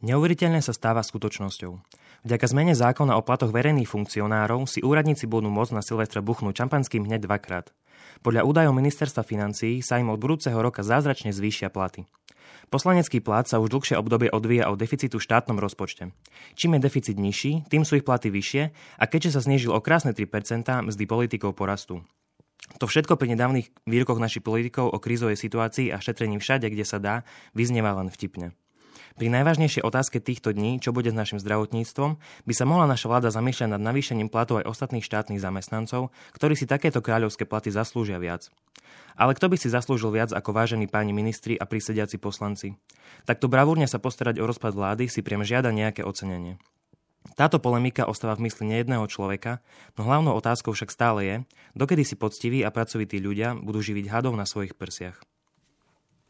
Neuveriteľne sa stáva skutočnosťou. Vďaka zmene zákona o platoch verejných funkcionárov si úradníci budú môcť na Silvestra buchnúť šampanským hneď dvakrát. Podľa údajov ministerstva financií sa im od budúceho roka zázračne zvýšia platy. Poslanecký plat sa už dlhšie obdobie odvíja od deficitu v štátnom rozpočte. Čím je deficit nižší, tým sú ich platy vyššie a keďže sa znížil o krásne 3%, mzdy politikov porastú. To všetko pri nedávnych výrokoch našich politikov o krízovej situácii a šetrení všade, kde sa dá, vyznieva len vtipne. Pri najvážnejšej otázke týchto dní, čo bude s našim zdravotníctvom, by sa mohla naša vláda zamýšľať nad navýšením platov aj ostatných štátnych zamestnancov, ktorí si takéto kráľovské platy zaslúžia viac. Ale kto by si zaslúžil viac ako vážení páni ministri a prisediaci poslanci? Takto bravúrne sa postarať o rozpad vlády si priam žiada nejaké ocenenie. Táto polemika ostáva v mysli nejedného človeka, no hlavnou otázkou však stále je, dokedy si poctiví a pracovití ľudia budú živiť hadov na svojich prsiach.